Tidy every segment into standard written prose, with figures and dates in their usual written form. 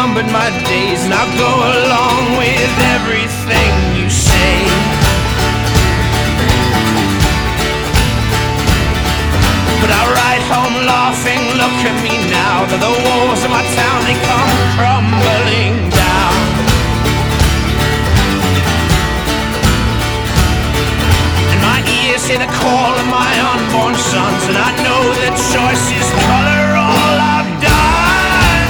numbered my days, and I'll go along with everything you say. But I ride home laughing, look at me now, that the walls of my town, they come crumbling down. And my ears hear the call of my unborn sons, and I know that choice is color all I've done.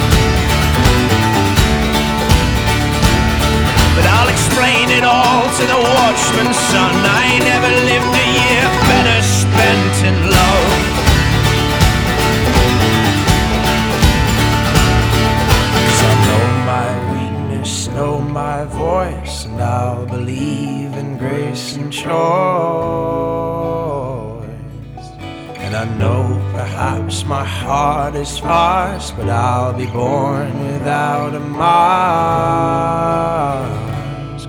But I'll explain it all to the watchman's son. I ain't never lived a year better spent in love. Cause I know my weakness, know my voice, and I'll believe in grace and choice. And I know perhaps my heart is sparse, but I'll be born without a mask.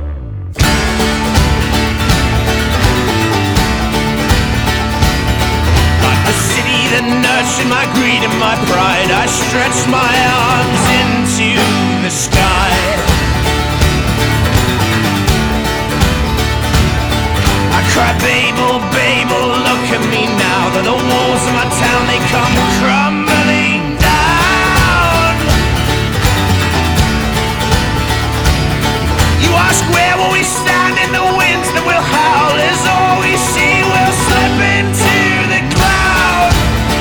Like the city that nurtured my greed and my pride, I stretch my arms into the sky. I cry, Babel, Babel, look at me now, that the walls of my town, they come crumbling down. You ask, where will we stand in the winds that will howl, as all we see will slip into the cloud.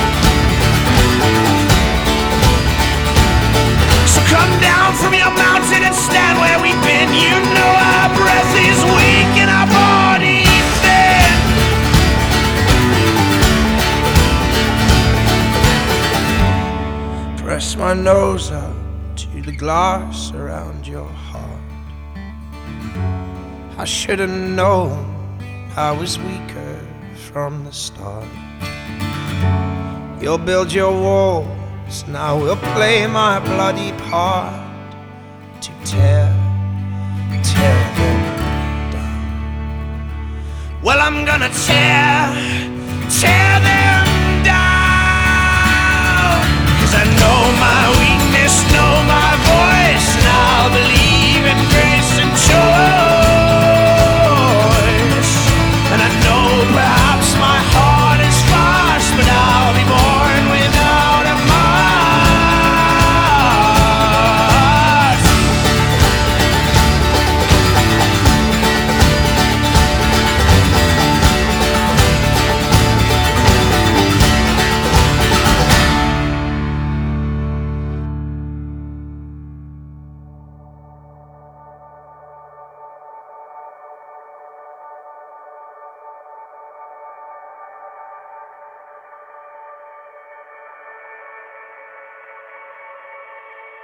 So come down from your mountain and stand where we've been. You know our breath is weak and our body thin. Press my nose up to the glass around your heart. I should have known I was weaker from the start. You'll build your walls, and I will play my bloody part to tear them down. Well, I'm gonna tear them